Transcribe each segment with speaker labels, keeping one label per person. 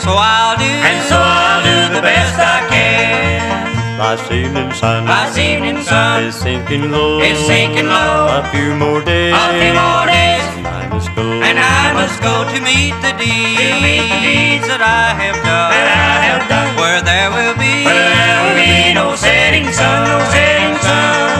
Speaker 1: so I'll do the best I can.
Speaker 2: Last evening sun,
Speaker 1: Last evening sun
Speaker 2: is sinking low.
Speaker 1: is sinking low.
Speaker 2: A few more days,
Speaker 1: A few more days,
Speaker 2: and I must go.
Speaker 1: and I must go to meet the deeds that I have done. Where there will be no setting sun, no setting sun.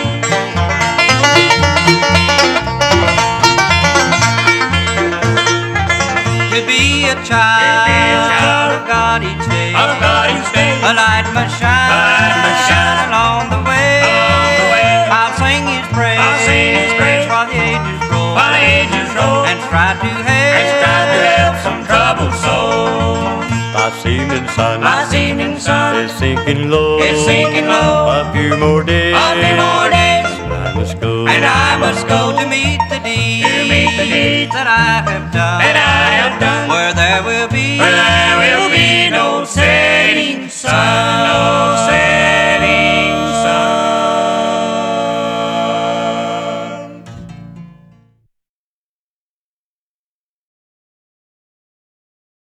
Speaker 1: To be a child of God each day, a light must shine along the way. I'll sing His praise while the ages roll, and try to help some troubled soul.
Speaker 2: Last evening sun,
Speaker 1: is
Speaker 2: sinking low. A few more days,
Speaker 1: and
Speaker 2: I must go.
Speaker 1: I must go to meet the deeds that I have done.